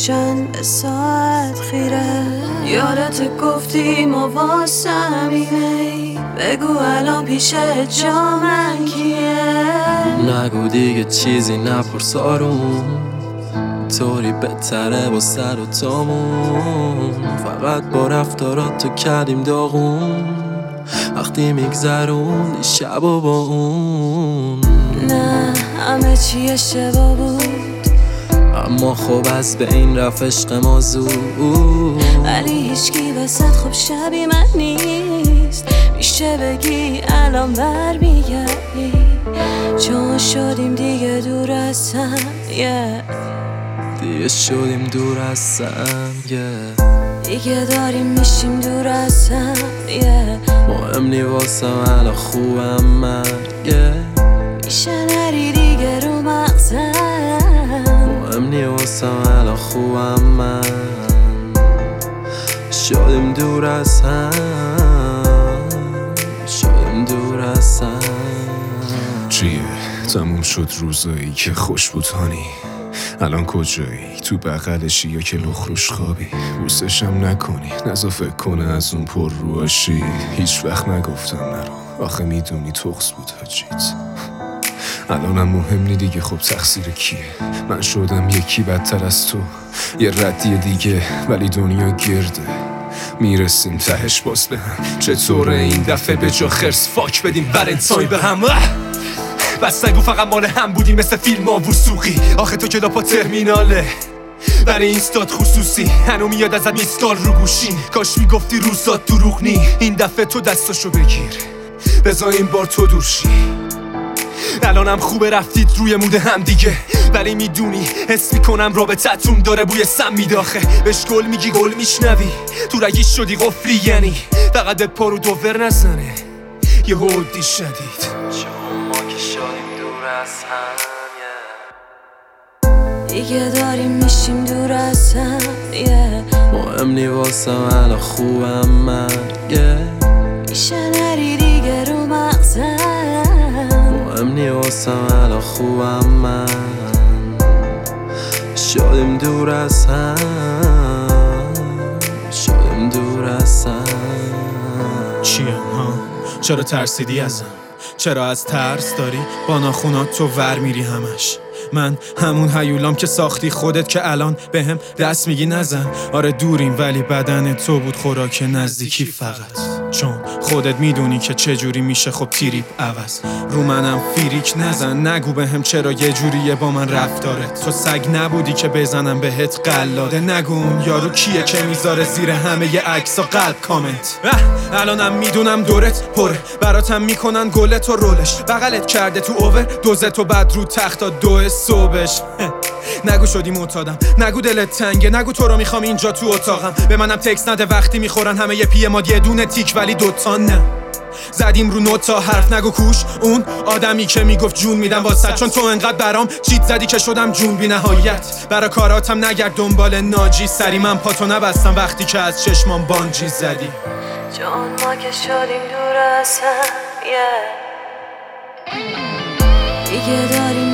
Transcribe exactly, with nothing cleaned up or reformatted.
روشن به ساعت خیره. یادت گفتی ما واسمینه، بگو الان پیش جا من کیه. نگو دیگه چیزی نپرس آروم، طوری بهتره با سر و تامون. فقط با رفتارات تو کردیم داغون، وقتی میگذروندی شب و با اون. نه همه چی اشتباه بود، اما خب از به این رفت عشق ما زود. ولی هیچکی وسط خب شبی من نیست، میشه بگی الان برمیگردی. چون شدیم دیگه دور از هم yeah. دیگه شدیم دور از هم yeah. دیگه داریم میشیم دور از هم yeah. مهم نی واسم الان خوبم من yeah. میشه نری دیگه رو مغزم، مهم نی واسم الان خوبم من. شدیم دور از هم، شدیم دور از هم. چیه؟ تموم شد روزایی که خوش بودانی، الان کجایی؟ تو بغلشی یا که لخروش خوابی؟ بوسشم نکنی نزا فکر کنه از اون پر رواشی. هیچ وقت نگفتم نرو، آخه میدونی تخص بود حاجیت. الانم مهم نی دیگه، خب تقصیر کیه؟ من شدم یکی بدتر از تو، یه ردی دیگه ولی دنیا گرده. میرسیم تهش باز به هم، چطوره این دفعه به جا خرس فاک بدیم ولنتاین به هم؟ بس نگو فقط مال هم بودیم مثل فیلم ها وسوقی. آخه تو کلاپا ترمیناله برای اینستاد خصوصی، هنو میاد ازت میسکال رو گوشین. کاش میگفتی روزات دروغ نی، این دفعه تو دستاشو بگیر بذار این بار تو دورشی. الانم خوبه رفتید روی مود هم دیگه، ولی میدونی حس میکنم رابطتون داره بوی سم میداخه. بهش گل میگی گل میشنوی، تو رگیش شدی قفلی یعنی فقط به پارو دوور نزنه یه هودی شدید. چون ما که شدیم دور از هم yeah. دیگه داریم میشیم دور از هم yeah. مهم نی واسم الان خوبم من yeah. میشه نری دیگه رو مغزم، مهم نی واسم الان خوبم من. شدیم دور از هم، شدیم دور از هم. چیه ها؟ چرا ترسیدی ازم؟ چرا از ترس داری با ناخونات تو ور میری همش؟ من همون هیولام که ساختی خودت که الان به هم دست میگی نزن. آره دوریم ولی بدن تو بود خوراک نزدیکی فقط، چون خودت میدونی که چجوری میشه خب تیریپ عوض. رو منم فیریک نزن، نگو به هم چرا یه جوریه با من رفتارت. تو سگ نبودی که بزنم بهت قلاده، نگو اون یارو کیه که میذاره زیر همه ی عکسا قلب کامنت. الانم میدونم دورت پره، براتم میکنن گلت و رولش، بغلت کرده تو اوور دوزت و بعد رو تختا دو صبحش. نگو شدی معتادم، نگو دلت تنگه، نگو تو رو میخوام اینجا تو اتاقم. به منم تکس نده وقتی میخورن همه یه پی ما یه دونه تیک ولی دوتا نه. زدیم رو نوتا حرف نگو کوش، اون آدمی که میگفت جون میدم واسه، چون تو انقدر برام چیت زدی که شدم جون بی نهایت. برا کاراتم نگرد دنبال ناجی، سری من پاتو نبستم وقتی که از چشمام بانجی زدی. چون ما که شدیم دور از هم yeah. دیگه داریم